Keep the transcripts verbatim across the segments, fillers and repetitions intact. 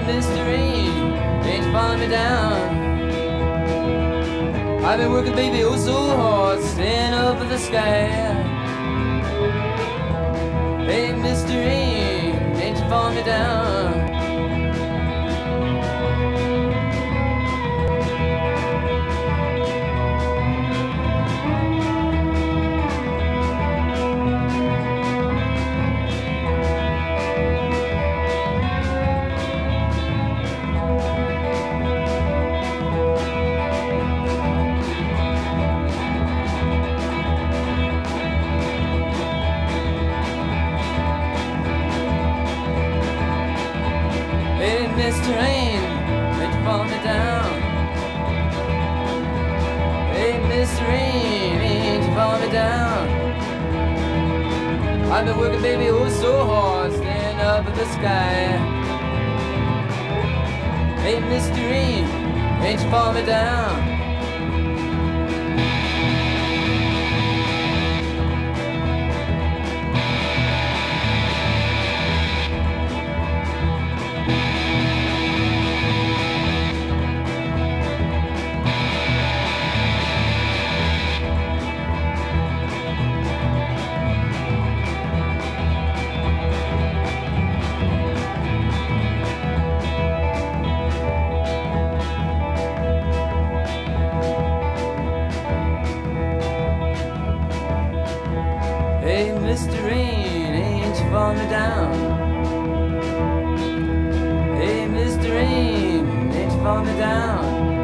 Mister Rain, ain't you falling me down? I've been working, baby, oh so hard, staying up in the sky. Hey, Mister Rain, ain't you falling me down? Mister Rain, ain't you falling me down? Hey, Mister Rain, ain't you falling me down? I've been working, baby, oh so hard, staying up in the sky. Hey, Mister Rain, ain't you falling me down? Hey, Mister Rain, ain't you falling me down? Hey, Mister Rain, ain't you falling me down?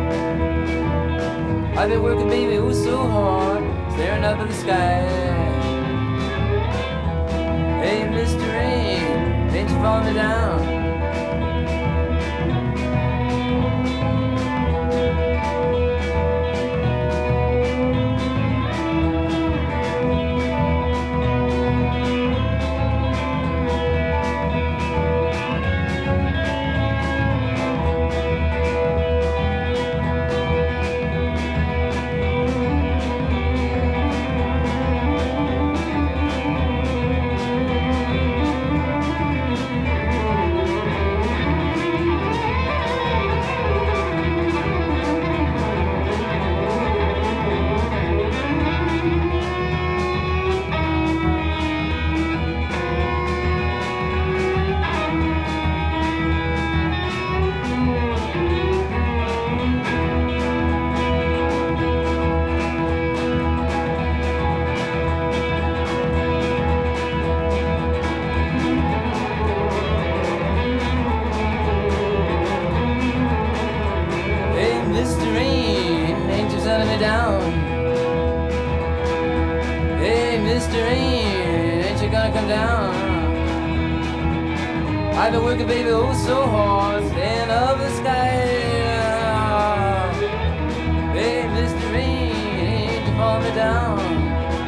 I've been working, baby, oh so hard, staring up at the sky. Hey, Mister Rain, ain't you falling me down? Mister Rain, ain't you letting me down? Hey, Mister Rain, ain't you gonna come down? I've been working, baby, oh so hard, staying up the sky. Hey, Mister Rain, ain't you falling me down?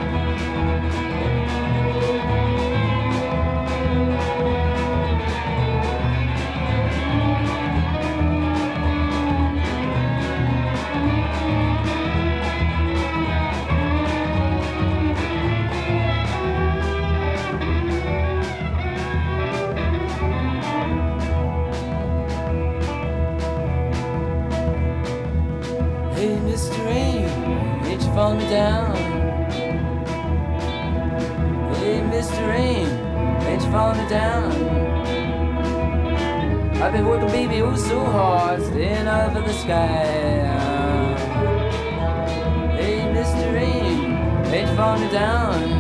Hey, Mister Rain, ain't you falling me down? Hey, Mister Rain, ain't you falling me down? I've been working, baby, oh so hard, staying up in the sky. Hey, Mister Rain, ain't you falling me down?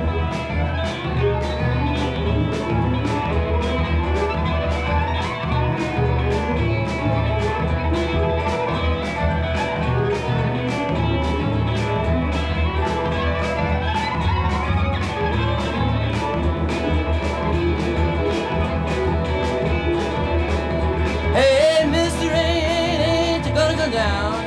Hey, Mister Rain, ain't you gonna come down?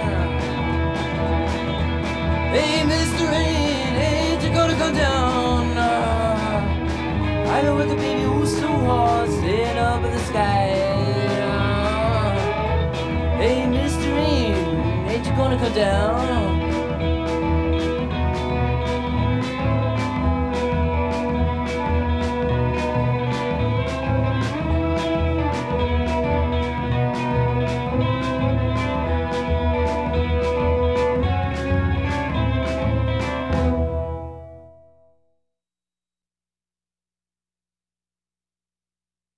Hey, Mister Rain, ain't you gonna come down? I've been working, baby, oh so hard, staying up in the sky. Hey, Mister Rain, ain't you gonna come down?